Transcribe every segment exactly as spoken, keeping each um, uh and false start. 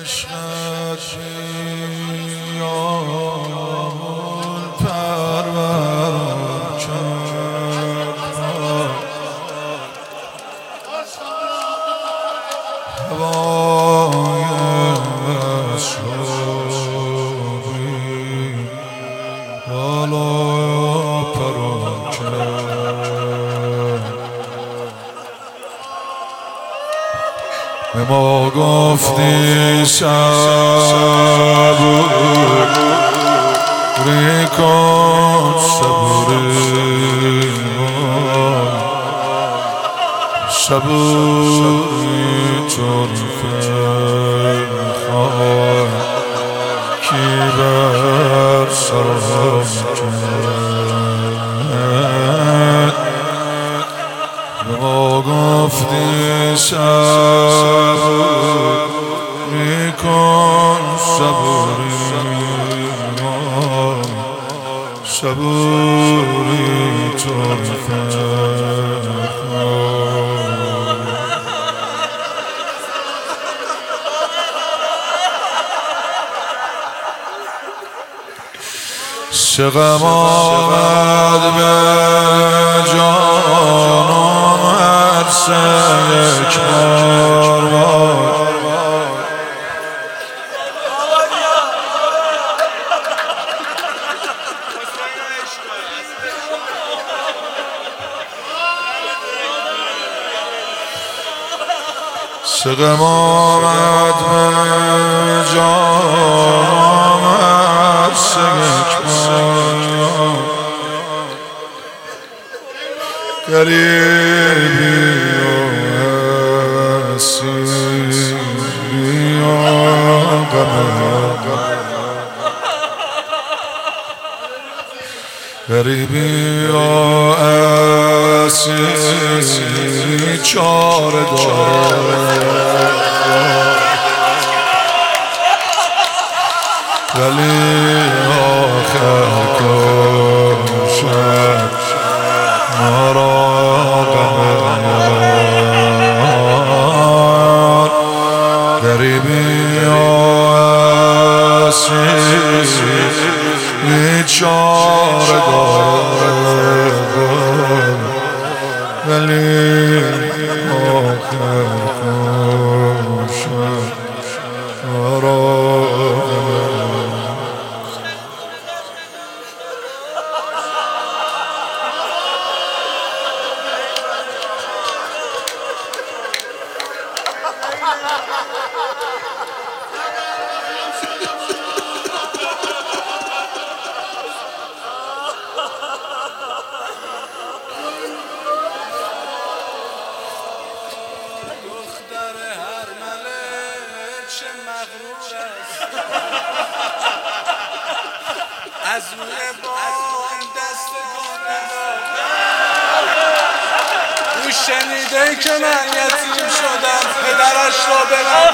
عشقت بیامون پرورم کرد هوای اسرابی بالا پرم کرد به ما گفتی صبوری کن صبوری صبوری چون فرخان کی بر سرم کرد به ما گفتی صبوری کن صبوری صبوری چون فرخان سقم آمد به جانم هر سه یک بار سقم آمد به جانم هر سه یک بار غریبی و اسیری و غم غریبی و اسیری چاره داره ولی آخر کشد ما را غم یار غریبی و اسیری چاره داره ولی آخر کشد ما را از روی بام دست کنه او شنیده که من یتیم شدم پدرش را به من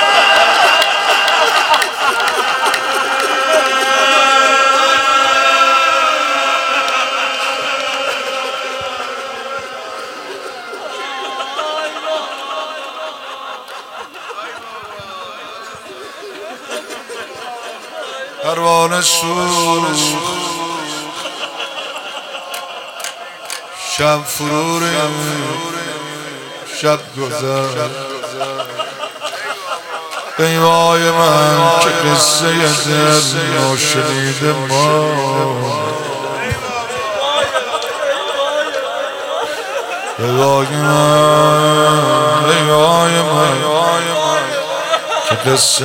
پروانه سوخت شب فرور شب گذر ایوای من که قصه دل ناشنیده ما ایوای من ایوای من که قصه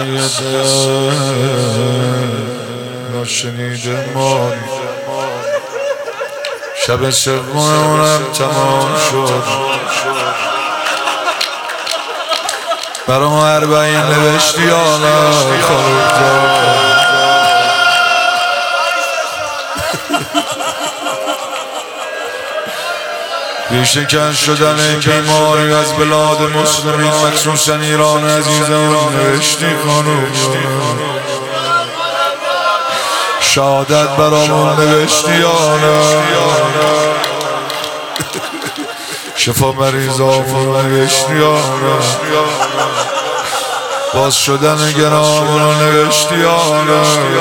دل ناشنیده ما شب سومم تمام شد برام اربعین نوشتی آلا خورد بیشکن شدن بیماری از بلاد مسلمین مخصوصا ایران عزیزم نوشتی خانوم شهادت برامون نوشتی آلا شفا مریضامون نوشتی آلا باز شدن گرامون رو نوشتی آنه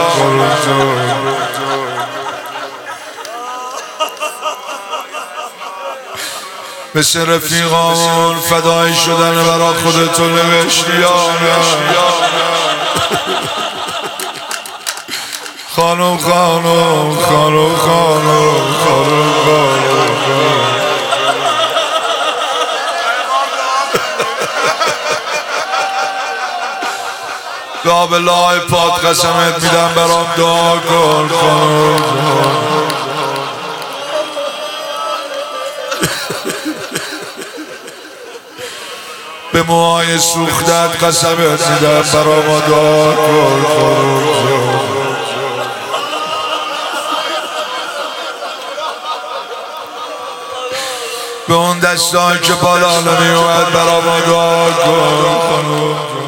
مثل رفیقامون فدای شدن برا خودتو نوشتی آنه خانم خانم خانم خانم خانم خانم لا به لای پاد قسمت میدم برام دعا کن خانم به موهای سوختت قسمت میدم برام دعا کن خانم به اون دستایی که بالا نمیومد برام دعا کن خانم